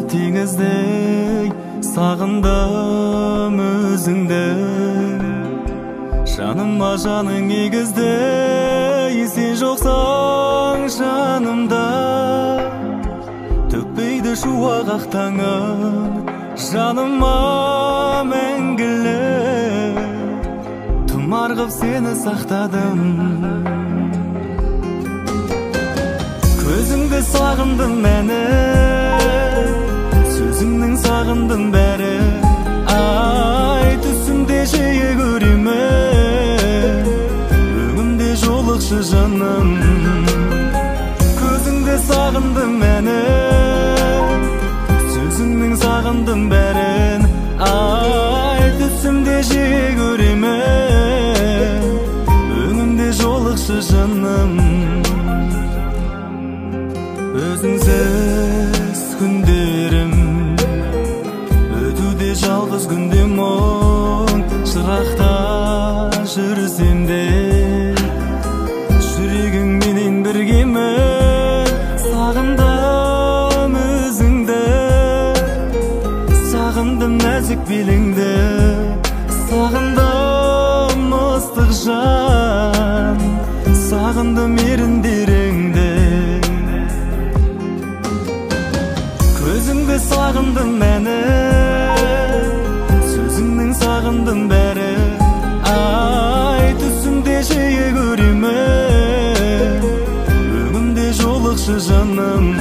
теңіздей сағындым өзіңді. Жаныма жаның егіздей, сен жоқсаң жанымда. Төкпейді шуақ ақ таңым жаныма мәңгілі. Тұмар қып сені сақтадым. Көзіңді сағындым мәні, сөзіңнің сағындым бәрі. Ай, түсімде жиі көремін, өңімде жолықшы жаным. Көзіңді сағындым мәні, сөзіңнің сағындым бәрін. Ай, түсімде жиі көремін, өңімде жолықшы жаным. Өзіңсіз күндерім өтуде жалғыз күнде мұң. Шырақта жүрсем де жүрегің менен біргемін. Сағындым өзіңді, сағындым нәзік беліңді, сағындым ыстық жан, сағындым еріндеріңді. Көзіңді сағындым мәні, сөзіңнің сағындым бәрі. Ай, түсімде жиі көремін, өңімде жолықшы жаным.